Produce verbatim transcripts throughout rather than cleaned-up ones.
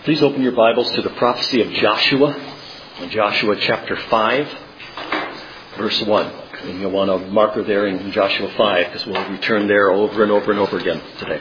Please open your Bibles to the prophecy of Joshua, Joshua chapter five, verse one. And you'll want a marker there in Joshua five because we'll return there over and over and over again today.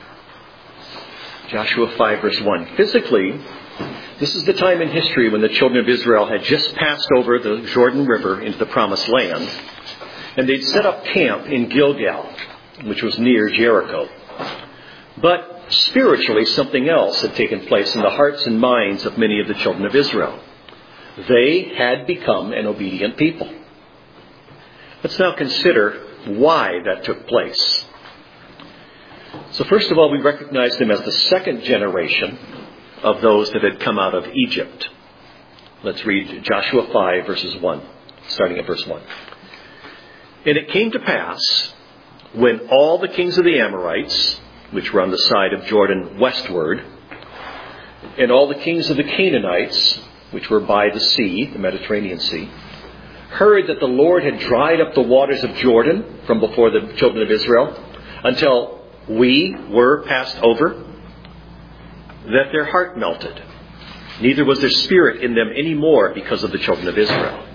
Joshua five, verse one. Physically, this is the time in history when the children of Israel had just passed over the Jordan River into the Promised Land, and they'd set up camp in Gilgal, which was near Jericho. But spiritually, something else had taken place in the hearts and minds of many of the children of Israel. They had become an obedient people. Let's now consider why that took place. So first of all, we recognize them as the second generation of those that had come out of Egypt. Let's read Joshua five, verses one, starting at verse one. And it came to pass, when all the kings of the Amorites, which were on the side of Jordan westward, and all the kings of the Canaanites, which were by the sea, the Mediterranean Sea, heard that the Lord had dried up the waters of Jordan from before the children of Israel, until we were passed over, that their heart melted. Neither was there spirit in them any more because of the children of Israel.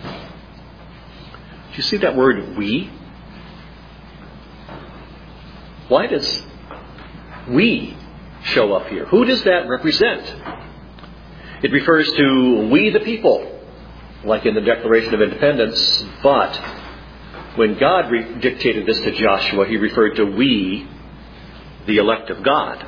Do you see that word, we? Why does we show up here? Who does that represent? It refers to we the people, like in the Declaration of Independence, but when God re- dictated this to Joshua, he referred to we, the elect of God.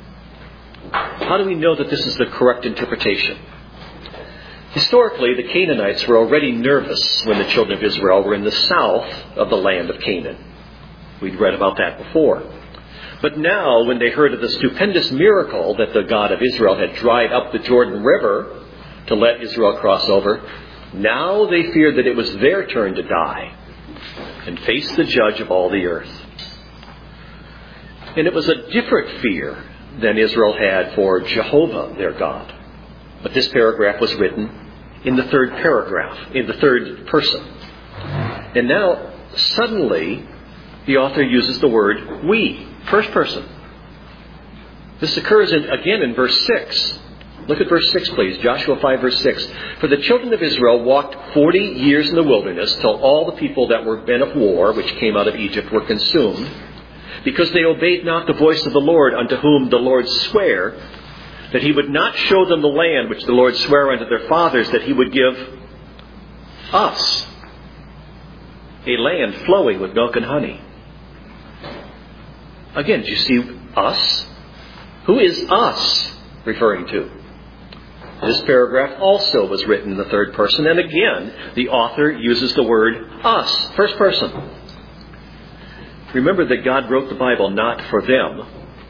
How do we know that this is the correct interpretation? Historically, the Canaanites were already nervous when the children of Israel were in the south of the land of Canaan. We'd read about that before. But now, when they heard of the stupendous miracle that the God of Israel had dried up the Jordan River to let Israel cross over, now they feared that it was their turn to die and face the judge of all the earth. And it was a different fear than Israel had for Jehovah, their God. But this paragraph was written in the third paragraph, in the third person. And now, suddenly, the author uses the word we, first person. This occurs in, again in verse six. Look at verse six, please. Joshua five, verse six. For the children of Israel walked forty years in the wilderness till all the people that were men of war, which came out of Egypt, were consumed, because they obeyed not the voice of the Lord, unto whom the Lord sware that he would not show them the land which the Lord sware unto their fathers, that he would give us a land flowing with milk and honey. Again, do you see us? Who is us referring to? This paragraph also was written in the third person, and again, the author uses the word us, first person. Remember that God wrote the Bible not for them,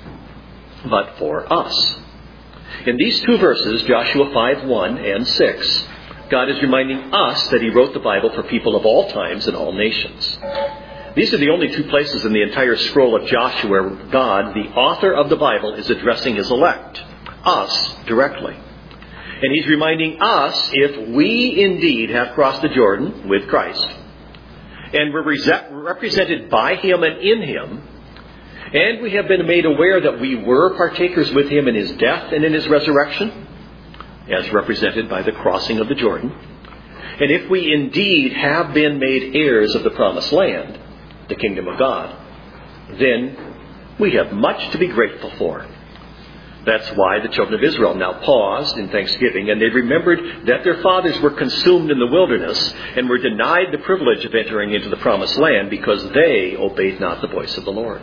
but for us. In these two verses, Joshua five, one and six, God is reminding us that he wrote the Bible for people of all times and all nations. These are the only two places in the entire scroll of Joshua where God, the author of the Bible, is addressing his elect, us, directly. And he's reminding us, if we indeed have crossed the Jordan with Christ, and we're represented by him and in him, and we have been made aware that we were partakers with him in his death and in his resurrection, as represented by the crossing of the Jordan, and if we indeed have been made heirs of the promised land, the kingdom of God, then we have much to be grateful for. That's why the children of Israel now paused in thanksgiving, and they remembered that their fathers were consumed in the wilderness and were denied the privilege of entering into the promised land because they obeyed not the voice of the Lord.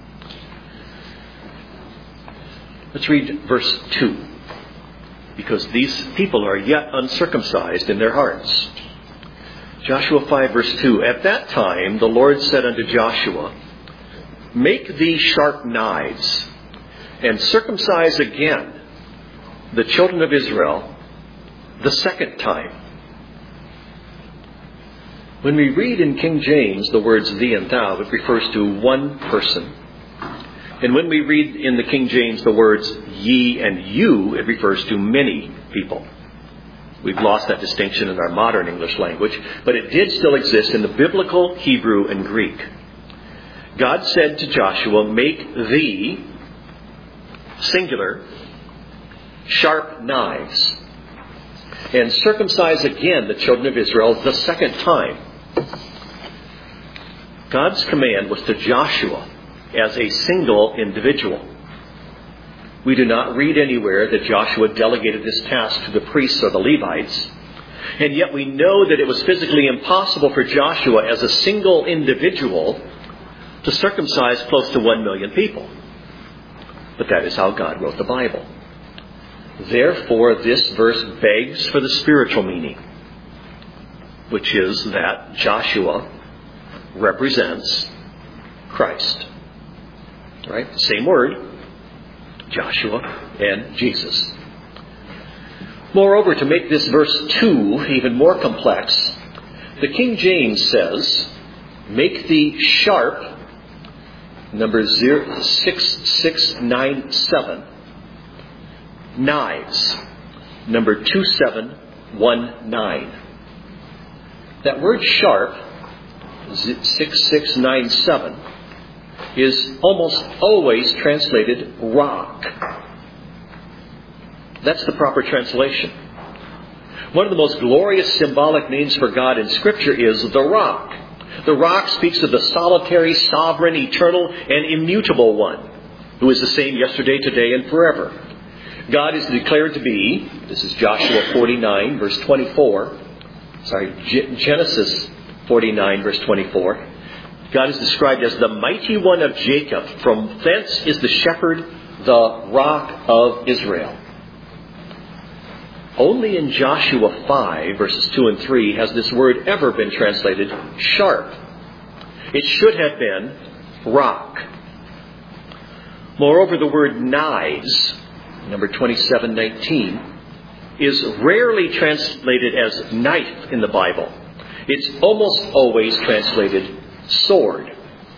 Let's read verse two, because these people are yet uncircumcised in their hearts. Joshua five, verse two. At that time the Lord said unto Joshua, make thee sharp knives, and circumcise again the children of Israel the second time. When we read in King James the words thee and thou, it refers to one person. And when we read in the King James the words ye and you, it refers to many people. We've lost that distinction in our modern English language, but it did still exist in the biblical Hebrew and Greek. God said to Joshua, make thee, singular, sharp knives, and circumcise again the children of Israel the second time. God's command was to Joshua as a single individual. We do not read anywhere that Joshua delegated this task to the priests or the Levites. And yet we know that it was physically impossible for Joshua as a single individual to circumcise close to one million people. But that is how God wrote the Bible. Therefore, this verse begs for the spiritual meaning, which is that Joshua represents Christ. Right? Same word, Joshua and Jesus. Moreover, to make this verse two even more complex, the King James says, make the sharp, number zero, six six nine seven, knives, number two seven one nine. That word sharp, six six nine seven, is almost always translated rock. That's the proper translation. One of the most glorious symbolic names for God in Scripture is the rock. The rock speaks of the solitary, sovereign, eternal, and immutable one, who is the same yesterday, today, and forever. God is declared to be, this is Joshua forty-nine, verse twenty-four, sorry, Genesis forty-nine, verse twenty-four. God is described as the mighty one of Jacob. From thence is the shepherd, the rock of Israel. Only in Joshua five, verses two and three, has this word ever been translated sharp. It should have been rock. Moreover, the word knives, number twenty-seven nineteen, is rarely translated as knife in the Bible. It's almost always translated sword.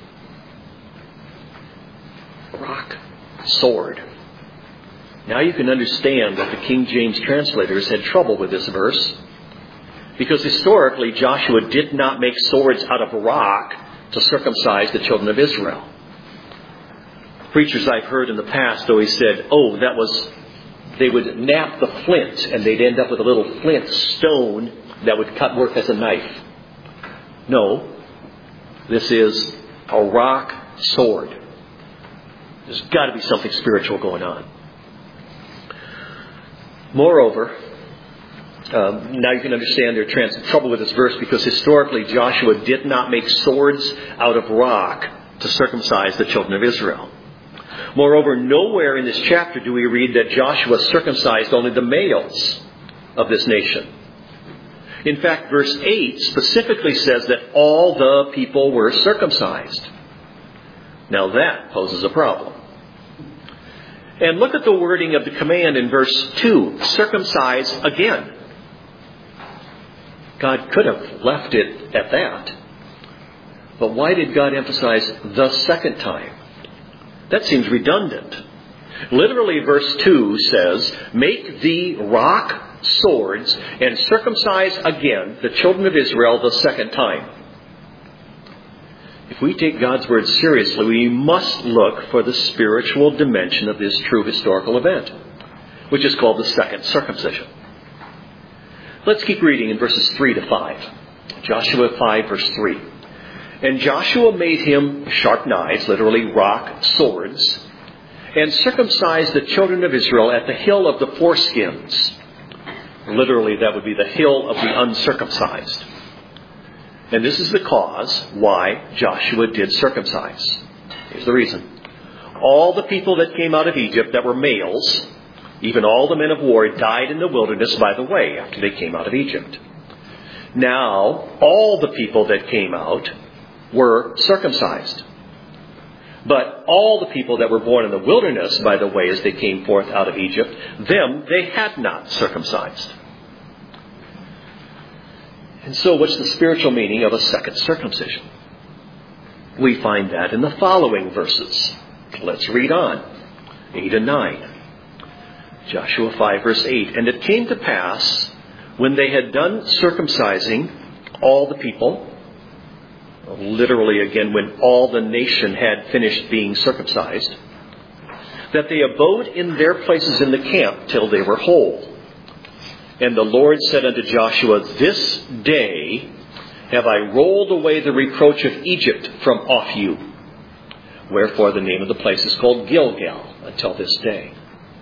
Rock, sword. Now you can understand that the King James translators had trouble with this verse, because historically Joshua did not make swords out of rock to circumcise the children of Israel. Preachers I've heard in the past always said, oh, that was, they would nap the flint and they'd end up with a little flint stone that would cut work as a knife. No, this is a rock sword. There's got to be something spiritual going on. Moreover, um, now you can understand their trans- trouble with this verse, because historically Joshua did not make swords out of rock to circumcise the children of Israel. Moreover, nowhere in this chapter do we read that Joshua circumcised only the males of this nation. In fact, verse eight specifically says that all the people were circumcised. Now that poses a problem. And look at the wording of the command in verse two, circumcise again. God could have left it at that. But why did God emphasize the second time? That seems redundant. Literally, verse two says, make thee rock swords and circumcise again the children of Israel the second time. If we take God's word seriously, we must look for the spiritual dimension of this true historical event, which is called the second circumcision. Let's keep reading in verses three to five. Joshua five, verse three. And Joshua made him sharp knives, literally rock swords, and circumcised the children of Israel at the hill of the foreskins. Literally, that would be the hill of the uncircumcised. And this is the cause why Joshua did circumcise. Here's the reason. All the people that came out of Egypt that were males, even all the men of war, died in the wilderness by the way after they came out of Egypt. Now, all the people that came out were circumcised. But all the people that were born in the wilderness, by the way, as they came forth out of Egypt, them they had not circumcised. And so what's the spiritual meaning of a second circumcision? We find that in the following verses. Let's read on. eight and nine. Joshua five, verse eight. And it came to pass, when they had done circumcising all the people, literally again, when all the nation had finished being circumcised, that they abode in their places in the camp till they were whole. And the Lord said unto Joshua, This day have I rolled away the reproach of Egypt from off you. Wherefore the name of the place is called Gilgal until this day.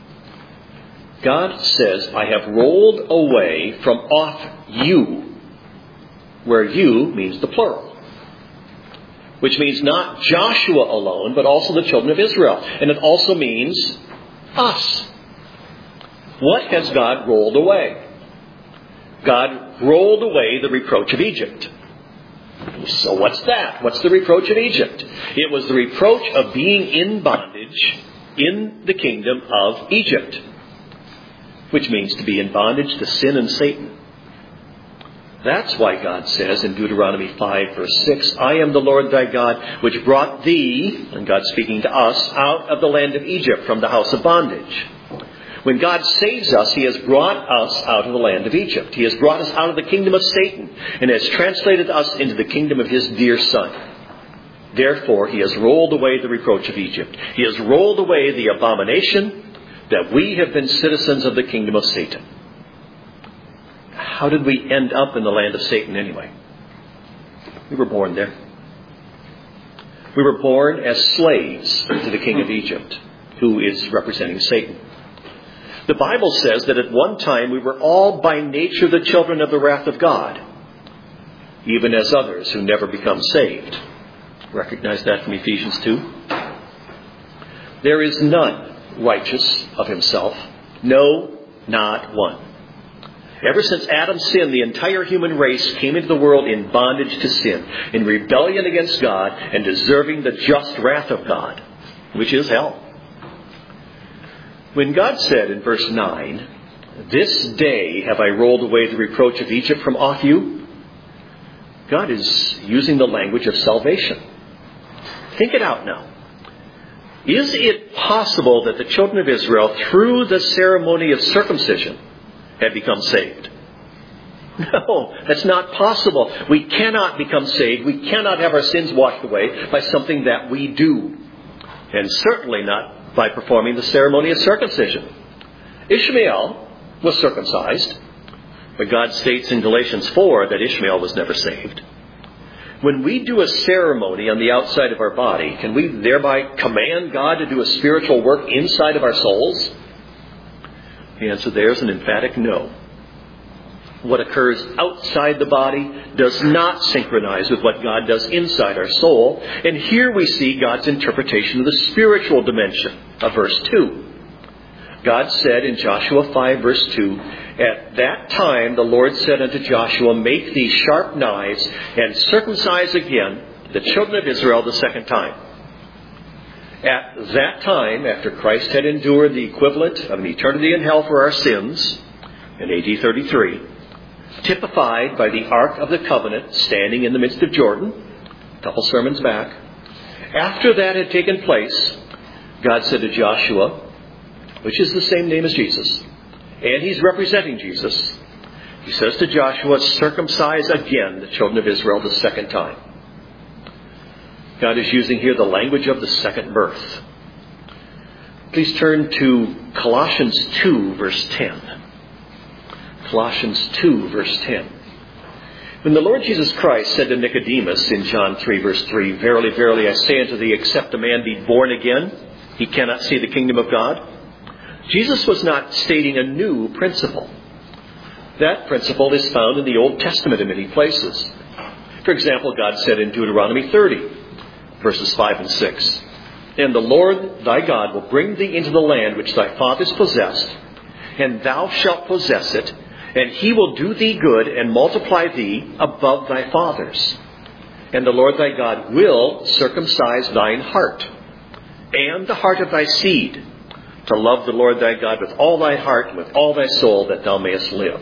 God says, I have rolled away from off you, where you means the plural, which means not Joshua alone, but also the children of Israel. And it also means us. What has God rolled away? God rolled away the reproach of Egypt. So what's that? What's the reproach of Egypt? It was the reproach of being in bondage in the kingdom of Egypt, which means to be in bondage to sin and Satan. That's why God says in Deuteronomy five, verse six, I am the Lord thy God, which brought thee, and God's speaking to us, out of the land of Egypt from the house of bondage. When God saves us, He has brought us out of the land of Egypt. He has brought us out of the kingdom of Satan and has translated us into the kingdom of His dear Son. Therefore, He has rolled away the reproach of Egypt. He has rolled away the abomination that we have been citizens of the kingdom of Satan. How did we end up in the land of Satan anyway? We were born there. We were born as slaves to the king of Egypt, who is representing Satan. The Bible says that at one time we were all by nature the children of the wrath of God, even as others who never become saved. Recognize that from Ephesians two. There is none righteous of himself. No, not one. Ever since Adam sinned, the entire human race came into the world in bondage to sin, in rebellion against God, and deserving the just wrath of God, which is hell. When God said in verse nine, This day have I rolled away the reproach of Egypt from off you, God is using the language of salvation. Think it out now. Is it possible that the children of Israel, through the ceremony of circumcision, had become saved? No, that's not possible. We cannot become saved. We cannot have our sins washed away by something that we do. And certainly not by performing the ceremony of circumcision. Ishmael was circumcised, but God states in Galatians four that Ishmael was never saved. When we do a ceremony on the outside of our body, can we thereby command God to do a spiritual work inside of our souls? The answer there is an emphatic no. What occurs outside the body does not synchronize with what God does inside our soul. And here we see God's interpretation of the spiritual dimension of verse two. God said in Joshua five, verse two, At that time the Lord said unto Joshua, Make thee sharp knives, and circumcise again the children of Israel the second time. At that time, after Christ had endured the equivalent of an eternity in hell for our sins, in A D thirty-three, typified by the Ark of the Covenant standing in the midst of Jordan, a couple sermons back, after that had taken place, God said to Joshua, which is the same name as Jesus, and he's representing Jesus, he says to Joshua, Circumcise again the children of Israel the second time. God is using here the language of the second birth. Please turn to Colossians two, verse ten. Colossians two, verse ten. When the Lord Jesus Christ said to Nicodemus in John three, verse three, Verily, verily, I say unto thee, except a man be born again, he cannot see the kingdom of God. Jesus was not stating a new principle. That principle is found in the Old Testament in many places. For example, God said in Deuteronomy thirty, verses five and six, And the Lord thy God will bring thee into the land which thy fathers possessed, and thou shalt possess it, and he will do thee good and multiply thee above thy fathers. And the Lord thy God will circumcise thine heart, and the heart of thy seed, to love the Lord thy God with all thy heart and with all thy soul, that thou mayest live.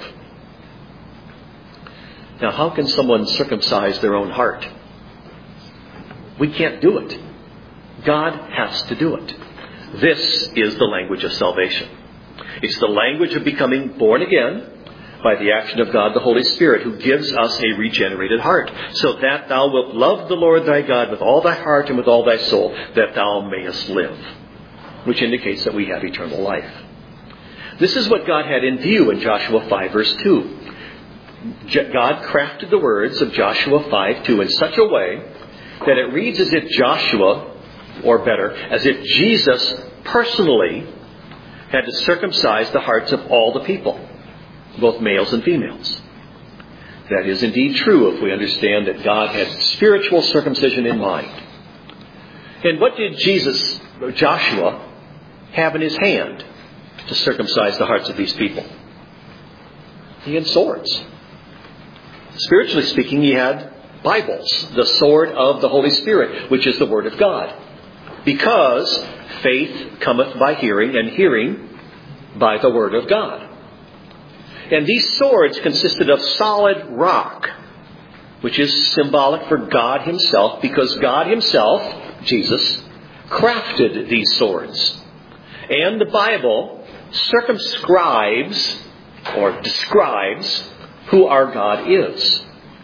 Now, how can someone circumcise their own heart? We can't do it. God has to do it. This is the language of salvation. It's the language of becoming born again by the action of God the Holy Spirit, who gives us a regenerated heart, so that thou wilt love the Lord thy God with all thy heart and with all thy soul, that thou mayest live. which indicates that we have eternal life. This is what God had in view in Joshua five, verse two. God crafted the words of Joshua five two in such a way that it reads as if Joshua, or better, as if Jesus personally had to circumcise the hearts of all the people, both males and females. That is indeed true if we understand that God had spiritual circumcision in mind. And what did Jesus, Joshua, have in his hand to circumcise the hearts of these people? He had swords. Spiritually speaking, he had Bibles, the sword of the Holy Spirit, which is the Word of God. Because faith cometh by hearing, and hearing by the Word of God. And these swords consisted of solid rock, which is symbolic for God himself, because God himself, Jesus, crafted these swords. And the Bible circumscribes or describes who our God is.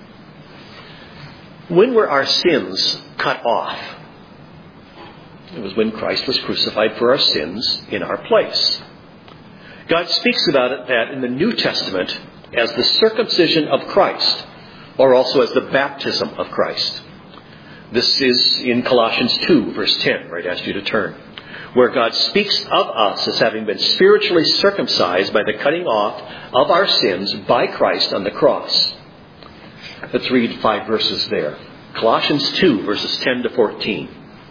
When were our sins cut off? It was when Christ was crucified for our sins in our place. God speaks about it that in the New Testament as the circumcision of Christ, or also as the baptism of Christ. This is in Colossians two, verse ten, where I'd ask you to turn, where God speaks of us as having been spiritually circumcised by the cutting off of our sins by Christ on the cross. Let's read five verses there. Colossians two, verses ten to fourteen.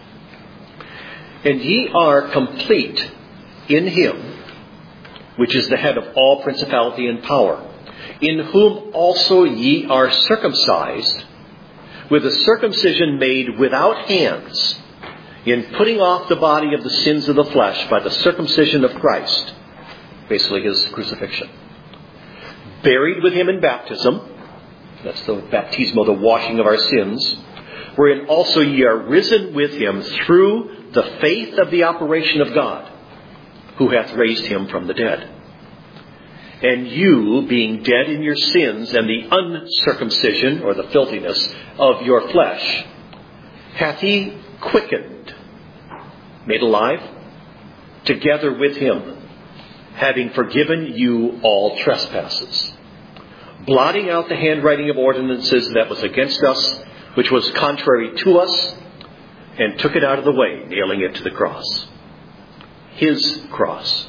And ye are complete in him, which is the head of all principality and power, in whom also ye are circumcised, with a circumcision made without hands, in putting off the body of the sins of the flesh by the circumcision of Christ, basically his crucifixion. Buried with him in baptism, that's the baptismo, the washing of our sins, wherein also ye are risen with him through the faith of the operation of God, who hath raised him from the dead. And you, being dead in your sins and the uncircumcision, or the filthiness, of your flesh, hath he quickened, made alive, together with him, having forgiven you all trespasses, blotting out the handwriting of ordinances that was against us, which was contrary to us, and took it out of the way, nailing it to the cross. His cross.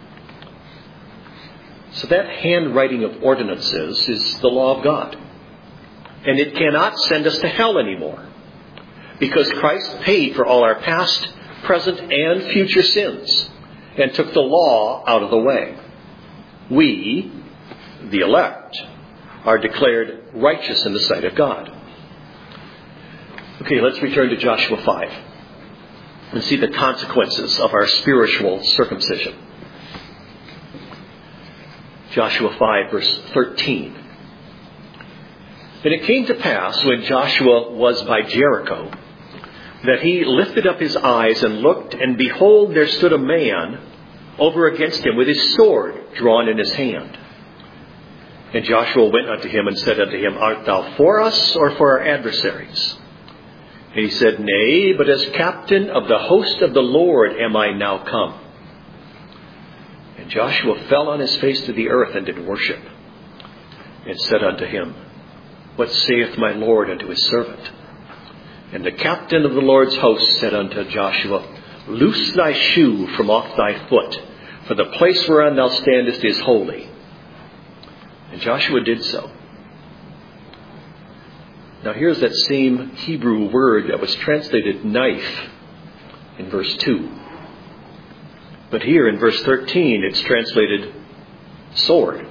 So that handwriting of ordinances is the law of God. And it cannot send us to hell anymore, because Christ paid for all our past, present, and future sins, and took the law out of the way. We, the elect, are declared righteous in the sight of God. Okay, let's return to Joshua five and see the consequences of our spiritual circumcision. Joshua five, verse thirteen. And it came to pass, when Joshua was by Jericho, that he lifted up his eyes and looked, and behold, there stood a man over against him with his sword drawn in his hand. And Joshua went unto him and said unto him, Art thou for us, or for our adversaries? And he said, Nay, but as captain of the host of the Lord am I now come. And Joshua fell on his face to the earth and did worship, and said unto him, What saith my Lord unto his servant? And the captain of the Lord's host said unto Joshua, Loose thy shoe from off thy foot, for the place whereon thou standest is holy. And Joshua did so. Now here's that same Hebrew word that was translated knife in verse two. But here in verse thirteen, it's translated sword.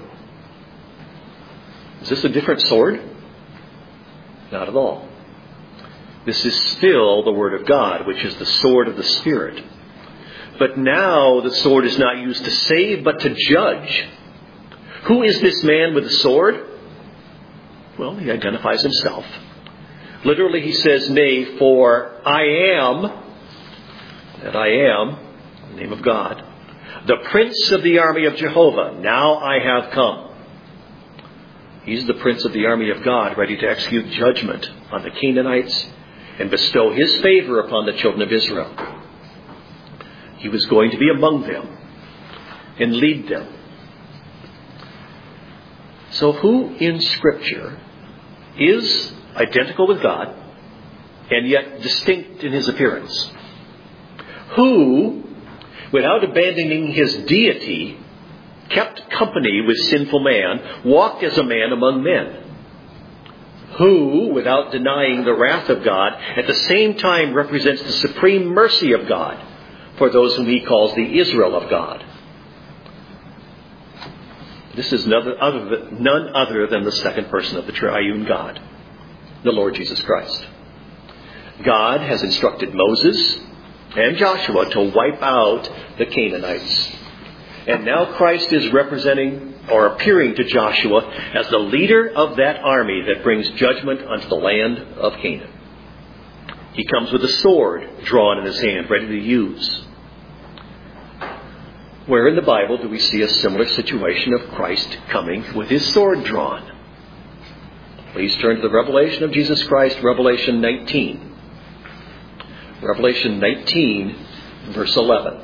Is this a different sword? Not at all. This is still the Word of God, which is the sword of the Spirit. But now the sword is not used to save, but to judge. Who is this man with the sword? Well, he identifies himself. Literally, he says, Nay, for I am, that I am, in the name of God, the prince of the army of Jehovah. Now I have come. He's the prince of the army of God, ready to execute judgment on the Canaanites and bestow his favor upon the children of Israel. He was going to be among them and lead them. So who in Scripture is identical with God and yet distinct in his appearance? Who, without abandoning his deity, kept company with sinful man, walked as a man among men? Who, without denying the wrath of God, at the same time represents the supreme mercy of God for those whom he calls the Israel of God? This is none other, none other than the second person of the triune God, the Lord Jesus Christ. God has instructed Moses and Joshua to wipe out the Canaanites. And now Christ is representing or appearing to Joshua as the leader of that army that brings judgment unto the land of Canaan. He comes with a sword drawn in his hand, ready to use. Where in the Bible do we see a similar situation of Christ coming with his sword drawn? Please turn to the revelation of Jesus Christ, Revelation nineteen. Revelation nineteen, verse eleven.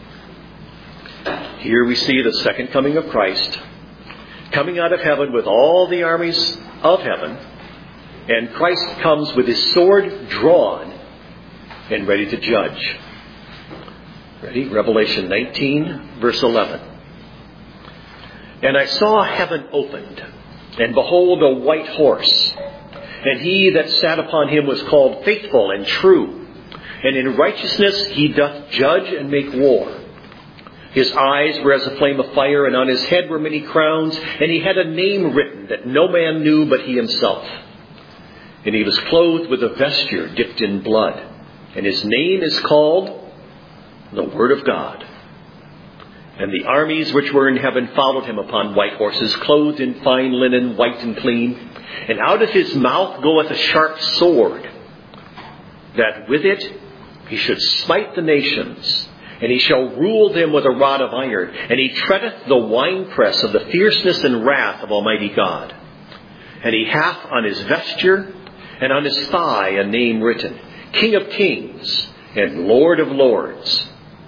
Here we see the second coming of Christ, coming out of heaven with all the armies of heaven, and Christ comes with his sword drawn and ready to judge. Ready? Revelation nineteen, verse eleven. And I saw heaven opened, and behold, a white horse. And he that sat upon him was called Faithful and True. And in righteousness he doth judge and make war. His eyes were as a flame of fire, and on his head were many crowns. And he had a name written that no man knew but he himself. And he was clothed with a vesture dipped in blood. And his name is called the Word of God. And the armies which were in heaven followed him upon white horses, clothed in fine linen, white and clean. And out of his mouth goeth a sharp sword, that with it he should smite the nations. And he shall rule them with a rod of iron. And he treadeth the winepress of the fierceness and wrath of Almighty God. And he hath on his vesture and on his thigh a name written, King of Kings and Lord of Lords.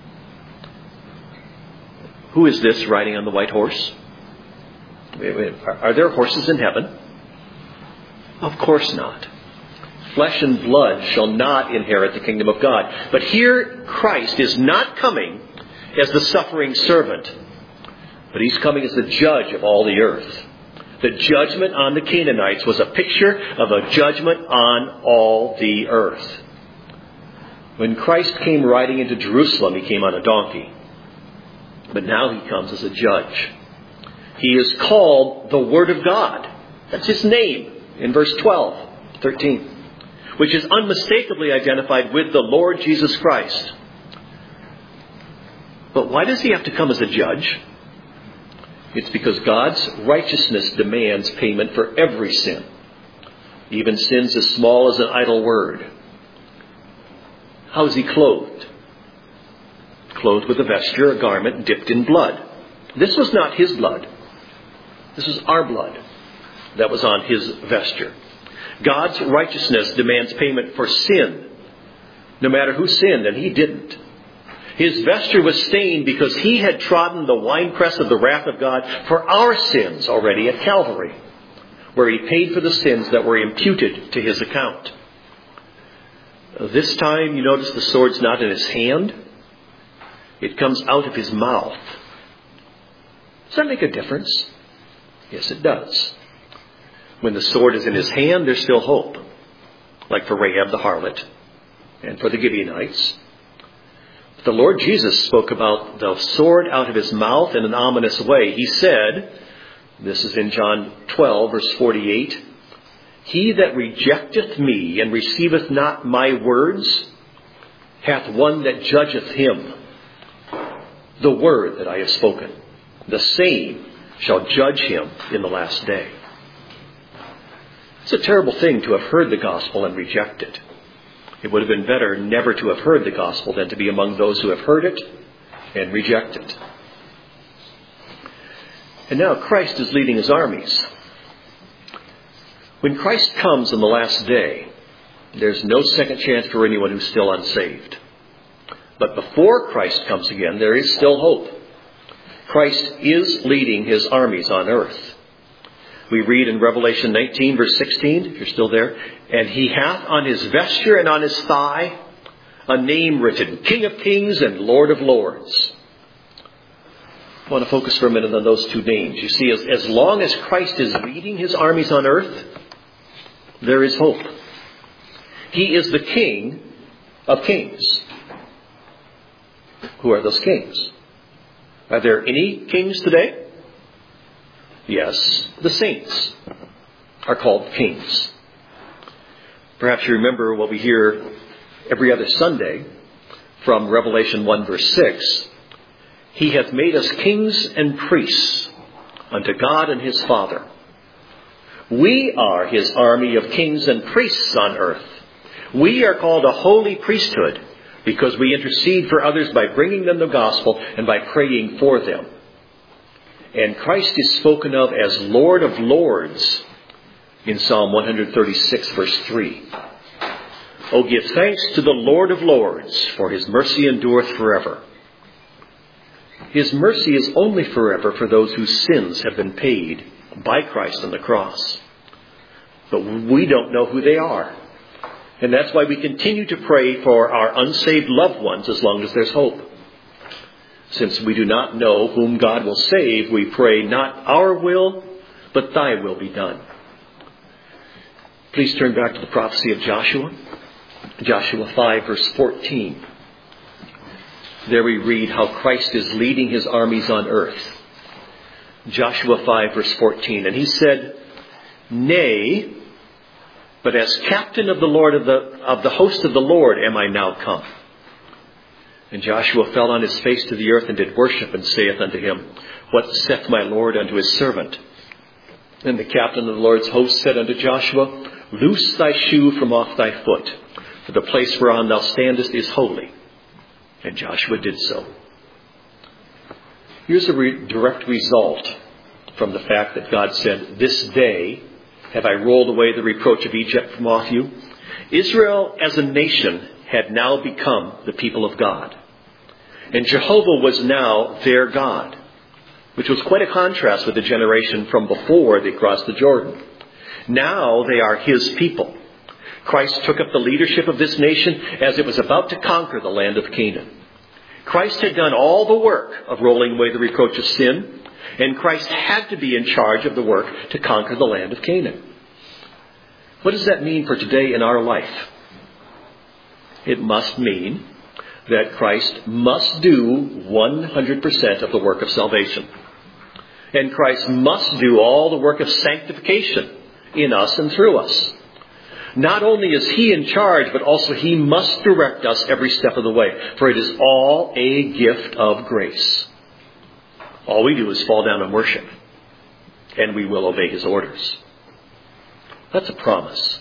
Who is this riding on the white horse? Are there horses in heaven? Of course not. Flesh and blood shall not inherit the kingdom of God. But here Christ is not coming as the suffering servant, but he's coming as the judge of all the earth. The judgment on the Canaanites was a picture of a judgment on all the earth. When Christ came riding into Jerusalem, he came on a donkey. But now he comes as a judge. He is called the Word of God. That's his name in verse twelve, thirteen. Which is unmistakably identified with the Lord Jesus Christ. But why does he have to come as a judge? It's because God's righteousness demands payment for every sin, even sins as small as an idle word. How is he clothed? Clothed with a vesture, a garment dipped in blood. This was not his blood. This was our blood that was on his vesture. God's righteousness demands payment for sin, no matter who sinned, and he didn't. His vesture was stained because he had trodden the winepress of the wrath of God for our sins already at Calvary, where he paid for the sins that were imputed to his account. This time, you notice the sword's not in his hand. It comes out of his mouth. Does that make a difference? Yes, it does. When the sword is in his hand, there's still hope. Like for Rahab the harlot and for the Gibeonites. The Lord Jesus spoke about the sword out of his mouth in an ominous way. He said, this is in John twelve, verse forty-eight, He that rejecteth me and receiveth not my words hath one that judgeth him. The word that I have spoken, the same shall judge him in the last day. It's a terrible thing to have heard the gospel and reject it. It would have been better never to have heard the gospel than to be among those who have heard it and reject it. And now Christ is leading his armies. When Christ comes on the last day, there's no second chance for anyone who's still unsaved. But before Christ comes again, there is still hope. Christ is leading his armies on earth. We read in Revelation nineteen, verse sixteen, if you're still there, and he hath on his vesture and on his thigh a name written, King of Kings and Lord of Lords. I want to focus for a minute on those two names. You see, as, as long as Christ is leading his armies on earth, there is hope. He is the King of Kings. Who are those kings? Are there any kings today? Yes, the saints are called kings. Perhaps you remember what we hear every other Sunday from Revelation one verse six. He hath made us kings and priests unto God and his Father. We are his army of kings and priests on earth. We are called a holy priesthood because we intercede for others by bringing them the gospel and by praying for them. And Christ is spoken of as Lord of Lords in Psalm one thirty-six, verse three. Oh, give thanks to the Lord of Lords, for his mercy endureth forever. His mercy is only forever for those whose sins have been paid by Christ on the cross. But we don't know who they are. And that's why we continue to pray for our unsaved loved ones as long as there's hope. Since we do not know whom God will save, we pray, not our will, but thy will be done. Please turn back to the prophecy of Joshua. Joshua five, verse fourteen. There we read how Christ is leading his armies on earth. Joshua five, verse fourteen. And he said, Nay, but as captain of the Lord of the of the host of the Lord am I now come. And Joshua fell on his face to the earth and did worship, and saith unto him, What saith my Lord unto his servant? And the captain of the Lord's host said unto Joshua, Loose thy shoe from off thy foot, for the place whereon thou standest is holy. And Joshua did so. Here's a re- direct result from the fact that God said, This day have I rolled away the reproach of Egypt from off you. Israel as a nation had now become the people of God. And Jehovah was now their God, which was quite a contrast with the generation from before they crossed the Jordan. Now they are his people. Christ took up the leadership of this nation as it was about to conquer the land of Canaan. Christ had done all the work of rolling away the reproach of sin, and Christ had to be in charge of the work to conquer the land of Canaan. What does that mean for today in our life? It must mean that Christ must do one hundred percent of the work of salvation. And Christ must do all the work of sanctification in us and through us. Not only is he in charge, but also he must direct us every step of the way. For it is all a gift of grace. All we do is fall down and worship. And we will obey his orders. That's a promise.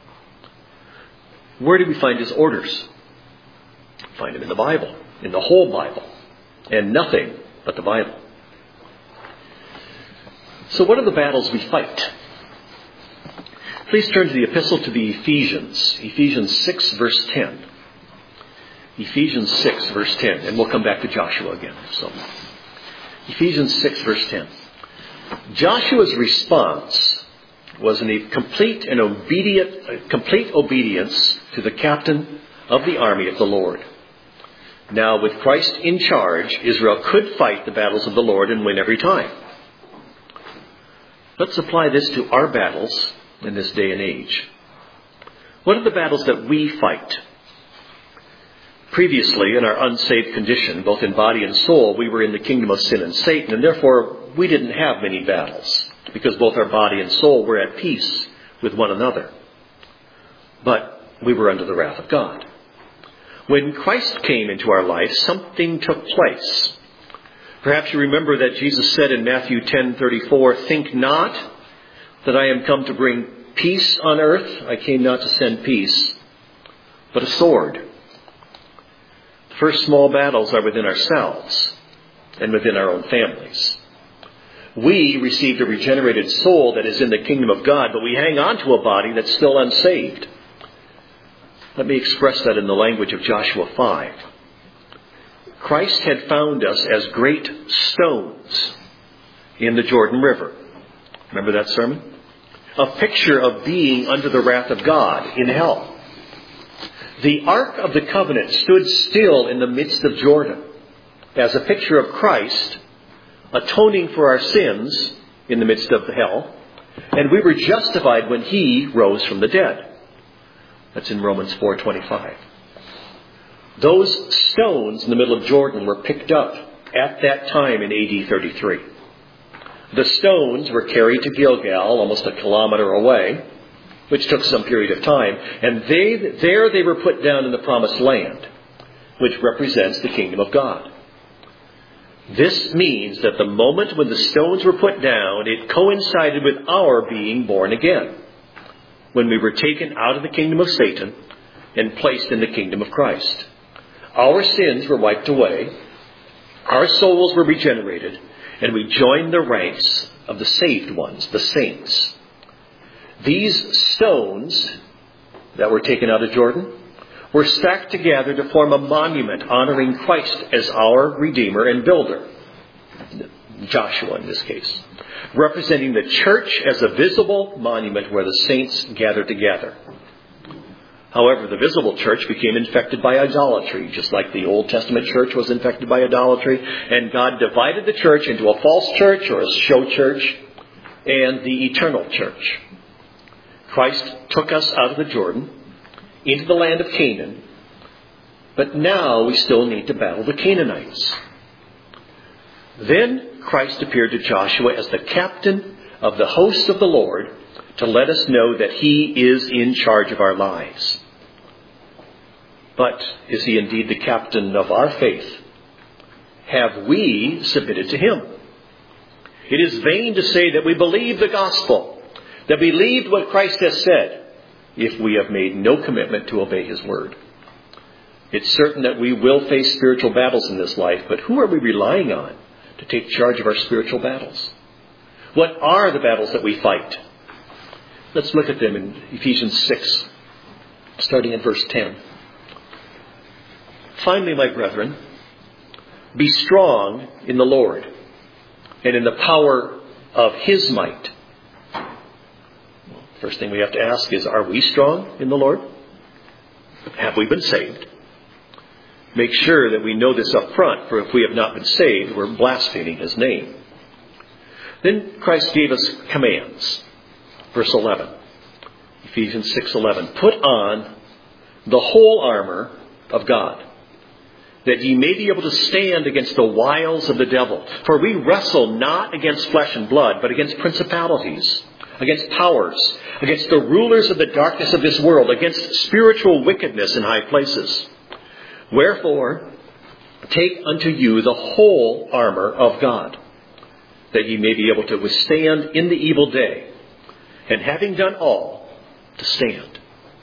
Where do we find his orders? Find them in the Bible. In the whole Bible. And nothing but the Bible. So what are the battles we fight? Please turn to the epistle to the Ephesians. Ephesians six, verse ten. Ephesians six, verse ten. And we'll come back to Joshua again. So, Ephesians six, verse ten. Joshua's response was in a complete and obedient, complete obedience to the captain of the army of the Lord. Now, with Christ in charge, Israel could fight the battles of the Lord and win every time. Let's apply this to our battles in this day and age. What are the battles that we fight? Previously, in our unsaved condition, both in body and soul, we were in the kingdom of sin and Satan, and therefore we didn't have many battles, because both our body and soul were at peace with one another. But we were under the wrath of God. When Christ came into our life, something took place. Perhaps you remember that Jesus said in Matthew ten thirty-four, Think not that I am come to bring peace on earth. I came not to send peace, but a sword. The first small battles are within ourselves and within our own families. We received a regenerated soul that is in the kingdom of God, but we hang on to a body that's still unsaved. Let me express that in the language of Joshua five. Christ had found us as great stones in the Jordan River. Remember that sermon? A picture of being under the wrath of God in hell. The Ark of the Covenant stood still in the midst of Jordan as a picture of Christ atoning for our sins in the midst of the hell. And we were justified when He rose from the dead. That's in Romans four twenty-five. Those stones in the middle of Jordan were picked up at that time in A D thirty-three. The stones were carried to Gilgal, almost a kilometer away, which took some period of time. And they, there they were put down in the promised land, which represents the kingdom of God. This means that the moment when the stones were put down, it coincided with our being born again, when we were taken out of the kingdom of Satan and placed in the kingdom of Christ. Our sins were wiped away, our souls were regenerated, and we joined the ranks of the saved ones, the saints. These stones that were taken out of Jordan were stacked together to form a monument honoring Christ as our Redeemer and Builder. Joshua in this case. Representing the church as a visible monument where the saints gather together. However, the visible church became infected by idolatry, just like the Old Testament church was infected by idolatry. And God divided the church into a false church or a show church and the eternal church. Christ took us out of the Jordan into the land of Canaan. But now we still need to battle the Canaanites. Then Christ appeared to Joshua as the captain of the hosts of the Lord to let us know that He is in charge of our lives. But is He indeed the captain of our faith? Have we submitted to Him? It is vain to say that we believe the gospel, that we believed what Christ has said, if we have made no commitment to obey His word. It's certain that we will face spiritual battles in this life, but who are we relying on to take charge of our spiritual battles? What are the battles that we fight? Let's look at them in Ephesians six, starting in verse ten. Finally, my brethren, be strong in the Lord and in the power of His might. First thing we have to ask is, are we strong in the Lord? Have we been saved? Make sure that we know this up front, for if we have not been saved, we're blaspheming His name. Then Christ gave us commands. Verse eleven. Ephesians six eleven. Put on the whole armor of God, that ye may be able to stand against the wiles of the devil. For we wrestle not against flesh and blood, but against principalities, against powers, against the rulers of the darkness of this world, against spiritual wickedness in high places. Wherefore, take unto you the whole armor of God, that ye may be able to withstand in the evil day, and having done all, to stand.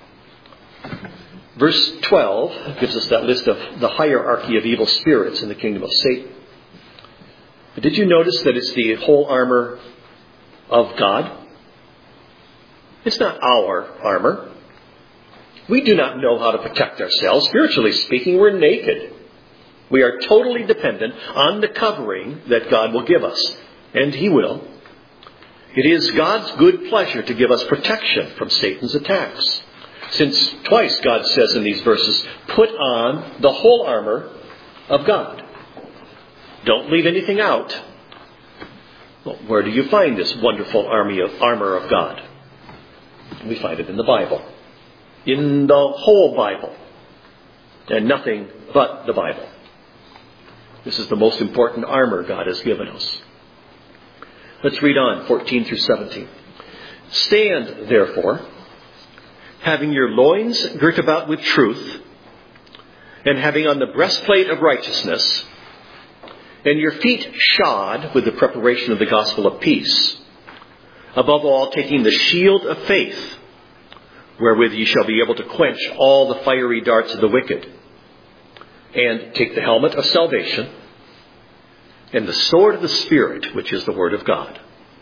Verse twelve gives us that list of the hierarchy of evil spirits in the kingdom of Satan. But did you notice that it's the whole armor of God? It's not our armor. We do not know how to protect ourselves. Spiritually speaking, we're naked. We are totally dependent on the covering that God will give us. And He will. It is God's good pleasure to give us protection from Satan's attacks. Since twice God says in these verses, put on the whole armor of God. Don't leave anything out. Well, where do you find this wonderful army of armor of God? We find it in the Bible. In the whole Bible. And nothing but the Bible. This is the most important armor God has given us. Let's read on, fourteen through seventeen. Stand, therefore, having your loins girt about with truth, and having on the breastplate of righteousness, and your feet shod with the preparation of the gospel of peace. Above all, taking the shield of faith, wherewith ye shall be able to quench all the fiery darts of the wicked. And take the helmet of salvation, and the sword of the Spirit, which is the word of God.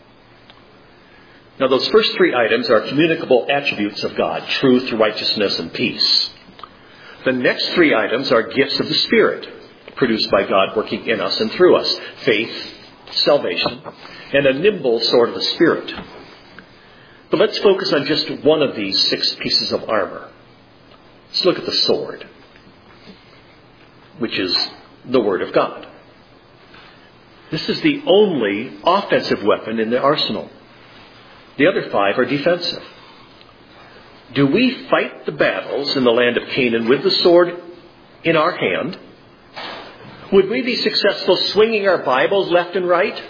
Now, those first three items are communicable attributes of God: truth, righteousness, and peace. The next three items are gifts of the Spirit: produced by God working in us and through us. Faith, salvation, and a nimble sword of the Spirit. But let's focus on just one of these six pieces of armor. Let's look at the sword, which is the Word of God. This is the only offensive weapon in the arsenal. The other five are defensive. Do we fight the battles in the land of Canaan with the sword in our hand? Would we be successful swinging our Bibles left and right?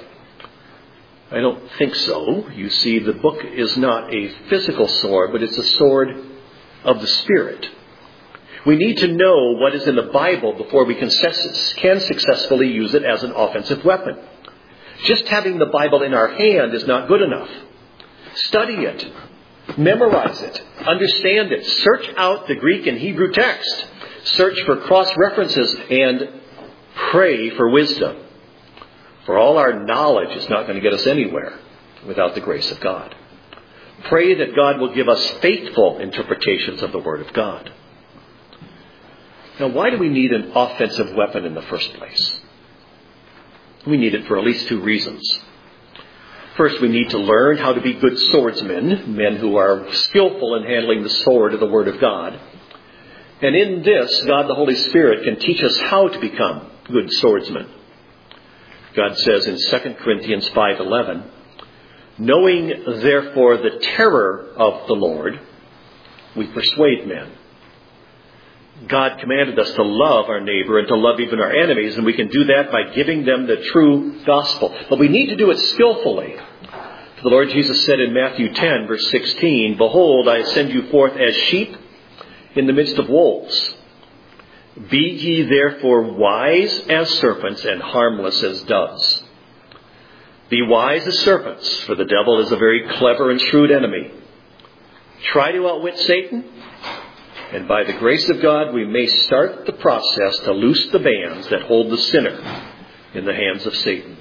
I don't think so. You see, the book is not a physical sword, but it's a sword of the Spirit. We need to know what is in the Bible before we can successfully use it as an offensive weapon. Just having the Bible in our hand is not good enough. Study it. Memorize it. Understand it. Search out the Greek and Hebrew text. Search for cross-references and pray for wisdom. For all our knowledge is not going to get us anywhere without the grace of God. Pray that God will give us faithful interpretations of the Word of God. Now, why do we need an offensive weapon in the first place? We need it for at least two reasons. First, we need to learn how to be good swordsmen, men who are skillful in handling the sword of the Word of God. And in this, God the Holy Spirit can teach us how to become good swordsmen. God says in Second Corinthians five eleven, knowing therefore the terror of the Lord, we persuade men. God commanded us to love our neighbor and to love even our enemies, and we can do that by giving them the true gospel. But we need to do it skillfully. The Lord Jesus said in Matthew ten, verse sixteen, behold, I send you forth as sheep in the midst of wolves. Be ye therefore wise as serpents and harmless as doves. Be wise as serpents, for the devil is a very clever and shrewd enemy. Try to outwit Satan, and by the grace of God we may start the process to loose the bands that hold the sinner in the hands of Satan.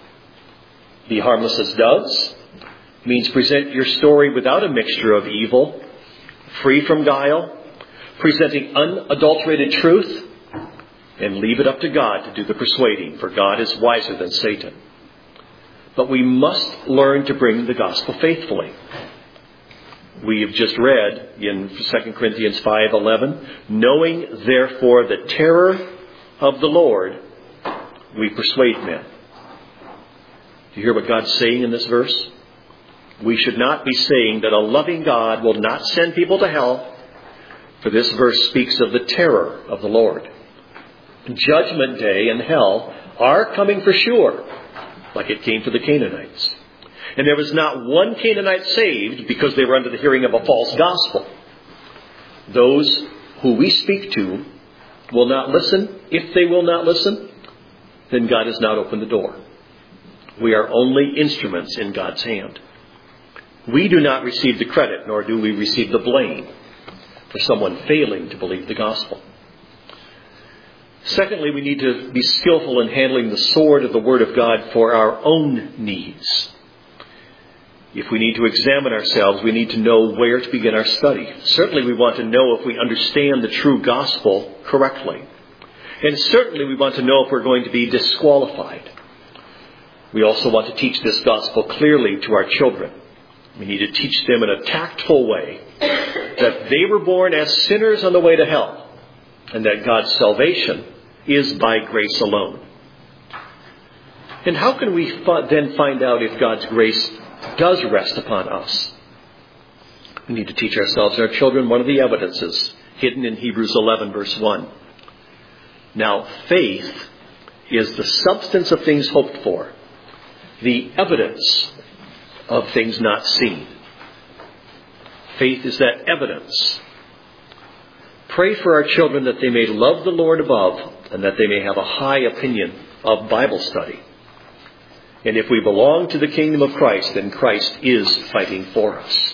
Be harmless as doves means present your story without a mixture of evil, free from guile, presenting unadulterated truth, and leave it up to God to do the persuading, for God is wiser than Satan. But we must learn to bring the gospel faithfully. We have just read in Second Corinthians five eleven, knowing therefore the terror of the Lord, we persuade men. Do you hear what God's saying in this verse? We should not be saying that a loving God will not send people to hell, for this verse speaks of the terror of the Lord. Judgment day and hell are coming for sure, like it came to the Canaanites. And there was not one Canaanite saved because they were under the hearing of a false gospel. Those who we speak to will not listen. If they will not listen, then God has not opened the door. We are only instruments in God's hand. We do not receive the credit, nor do we receive the blame for someone failing to believe the gospel. Secondly, we need to be skillful in handling the sword of the Word of God for our own needs. If we need to examine ourselves, we need to know where to begin our study. Certainly we want to know if we understand the true gospel correctly. And certainly we want to know if we're going to be disqualified. We also want to teach this gospel clearly to our children. We need to teach them in a tactful way that they were born as sinners on the way to hell, and that God's salvation is by grace alone. And how can we then find out if God's grace does rest upon us? We need to teach ourselves and our children one of the evidences hidden in Hebrews eleven, verse one. Now, faith is the substance of things hoped for, the evidence of things not seen. Faith is that evidence. Pray for our children that they may love the Lord above and that they may have a high opinion of Bible study. And if we belong to the kingdom of Christ, then Christ is fighting for us.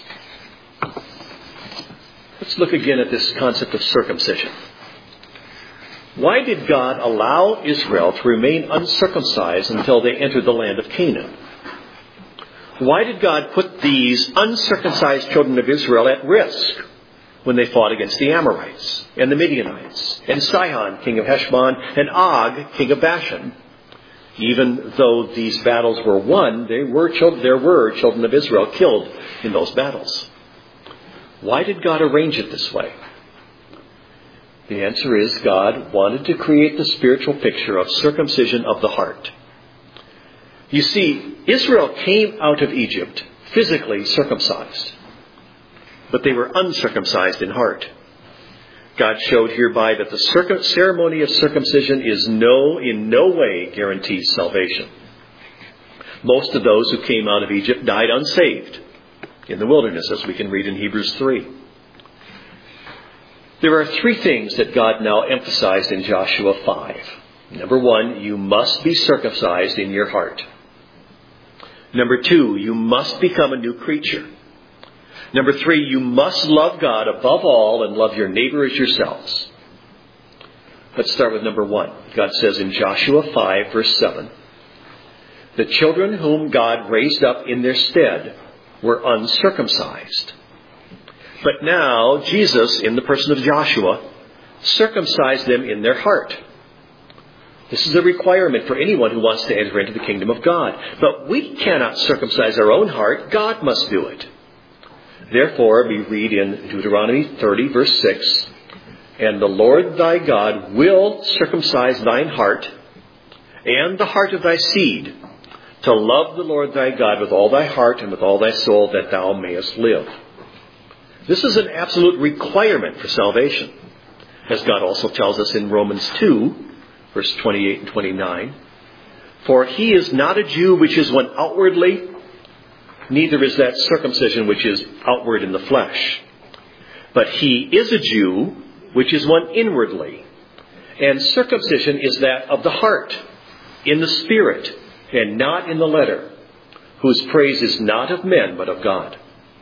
Let's look again at this concept of circumcision. Why did God allow Israel to remain uncircumcised until they entered the land of Canaan? Why did God put these uncircumcised children of Israel at risk when they fought against the Amorites and the Midianites and Sihon, king of Heshbon, and Og, king of Bashan. Even though these battles were won, there were, children, there were children of Israel killed in those battles. Why did God arrange it this way? The answer is God wanted to create the spiritual picture of circumcision of the heart. You see, Israel came out of Egypt physically circumcised, but they were uncircumcised in heart. God showed hereby that the circum- ceremony of circumcision is no, in no way guarantees salvation. Most of those who came out of Egypt died unsaved in the wilderness, as we can read in Hebrews three. There are three things that God now emphasized in Joshua five. Number one, you must be circumcised in your heart. Number two, you must become a new creature. Number three, you must love God above all and love your neighbor as yourselves. Let's start with number one. God says in Joshua five, verse seven, the children whom God raised up in their stead were uncircumcised. But now Jesus, in the person of Joshua, circumcised them in their heart. This is a requirement for anyone who wants to enter into the kingdom of God. But we cannot circumcise our own heart. God must do it. Therefore, we read in Deuteronomy thirty, verse six, and the Lord thy God will circumcise thine heart and the heart of thy seed, to love the Lord thy God with all thy heart and with all thy soul, that thou mayest live. This is an absolute requirement for salvation, as God also tells us in Romans two, verse twenty-eight and twenty-nine. For he is not a Jew which is one outwardly, neither is that circumcision which is outward in the flesh. But he is a Jew which is one inwardly. And circumcision is that of the heart, in the spirit, and not in the letter, whose praise is not of men, but of God.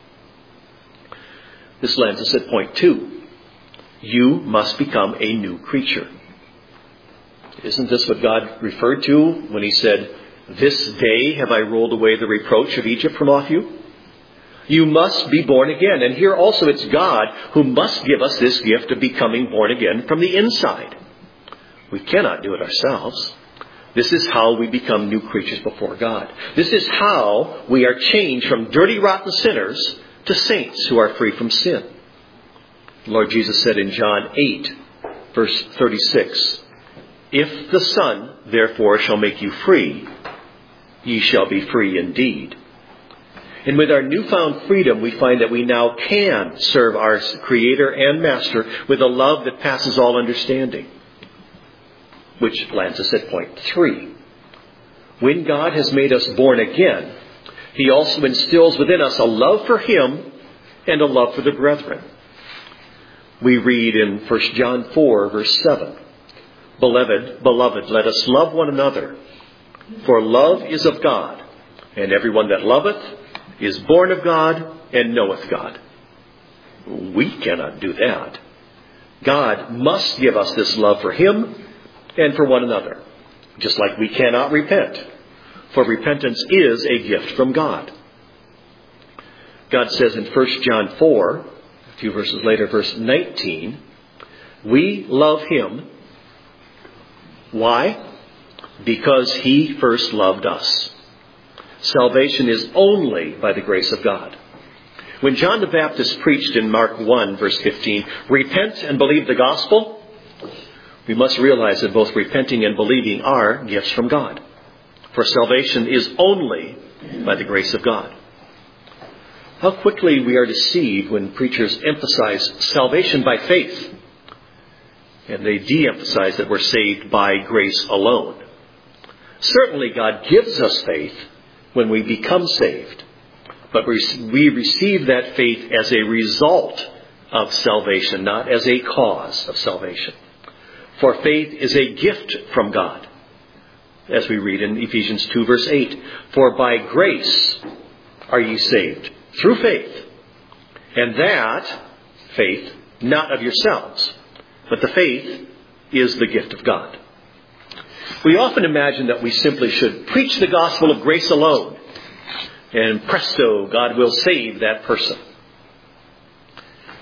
This lands us at point two. You must become a new creature. Isn't this what God referred to when he said, this day have I rolled away the reproach of Egypt from off you? You must be born again. And here also it's God who must give us this gift of becoming born again from the inside. We cannot do it ourselves. This is how we become new creatures before God. This is how we are changed from dirty, rotten sinners to saints who are free from sin. The Lord Jesus said in John eight, verse thirty-six, if the Son, therefore, shall make you free, ye shall be free indeed. And with our newfound freedom, we find that we now can serve our Creator and Master with a love that passes all understanding. Which lands us at point three. When God has made us born again, he also instills within us a love for him and a love for the brethren. We read in First John four, verse seven, Beloved, beloved, let us love one another, for love is of God, and everyone that loveth is born of God and knoweth God. We cannot do that. God must give us this love for him and for one another, just like we cannot repent, for repentance is a gift from God. God says in First John four, a few verses later, verse nineteen, we love him. Why? Because he first loved us. Salvation is only by the grace of God. When John the Baptist preached in Mark one, verse fifteen, repent and believe the gospel, we must realize that both repenting and believing are gifts from God. For salvation is only by the grace of God. How quickly we are deceived when preachers emphasize salvation by faith, and they de-emphasize that we're saved by grace alone. Certainly God gives us faith when we become saved, but we receive that faith as a result of salvation, not as a cause of salvation. For faith is a gift from God, as we read in Ephesians two, verse eight. For by grace are ye saved, through faith. And that faith, not of yourselves, but the faith is the gift of God. We often imagine that we simply should preach the gospel of grace alone, and presto, God will save that person.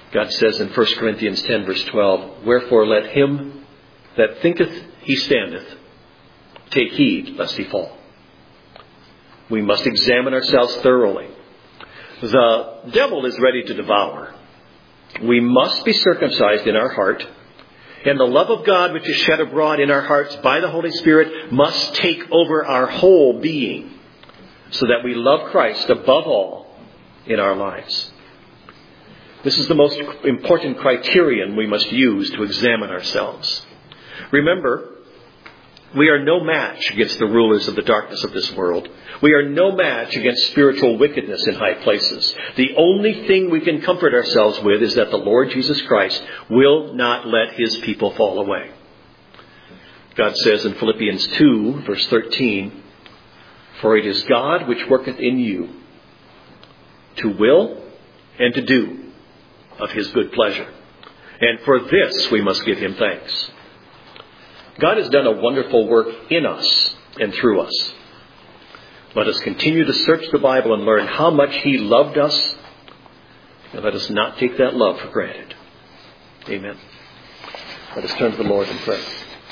God says in First Corinthians ten, verse twelve, "Wherefore let him that thinketh he standeth take heed lest he fall." We must examine ourselves thoroughly. The devil is ready to devour. We must be circumcised in our heart, and the love of God which is shed abroad in our hearts by the Holy Spirit must take over our whole being, so that we love Christ above all in our lives. This is the most important criterion we must use to examine ourselves. Remember, we are no match against the rulers of the darkness of this world. We are no match against spiritual wickedness in high places. The only thing we can comfort ourselves with is that the Lord Jesus Christ will not let his people fall away. God says in Philippians two, verse thirteen, "For it is God which worketh in you to will and to do of his good pleasure. And for this we must give him thanks." God has done a wonderful work in us and through us. Let us continue to search the Bible and learn how much he loved us, and let us not take that love for granted. Amen. Let us turn to the Lord in prayer.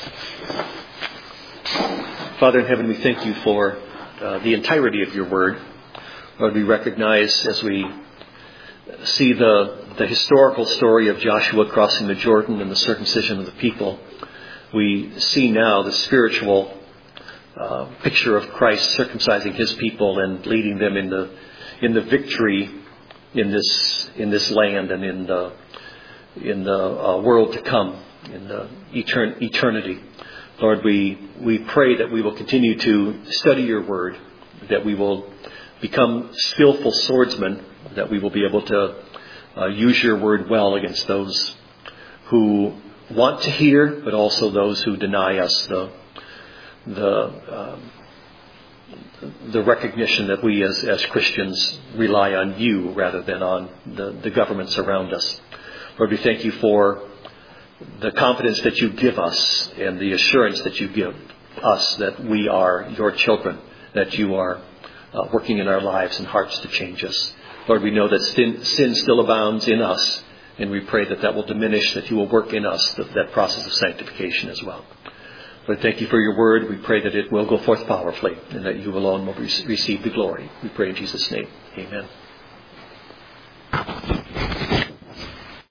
Father in heaven, we thank you for uh, the entirety of your word. Lord, we recognize as we see the, the historical story of Joshua crossing the Jordan and the circumcision of the people, we see now the spiritual uh, picture of Christ circumcising his people and leading them in the in the victory in this in this land and in the in the uh, world to come, in the etern- eternity. Lord, we we pray that we will continue to study your word, that we will become skillful swordsmen, that we will be able to uh, use your word well against those who want to hear, but also those who deny us the the um, the recognition that we as, as Christians rely on you rather than on the, the governments around us. Lord, we thank you for the confidence that you give us and the assurance that you give us that we are your children, that you are uh, working in our lives and hearts to change us. Lord, we know that sin, sin still abounds in us, and we pray that that will diminish, that you will work in us that, that process of sanctification as well. Lord, thank you for your word. We pray that it will go forth powerfully and that you alone will receive the glory. We pray in Jesus' name. Amen.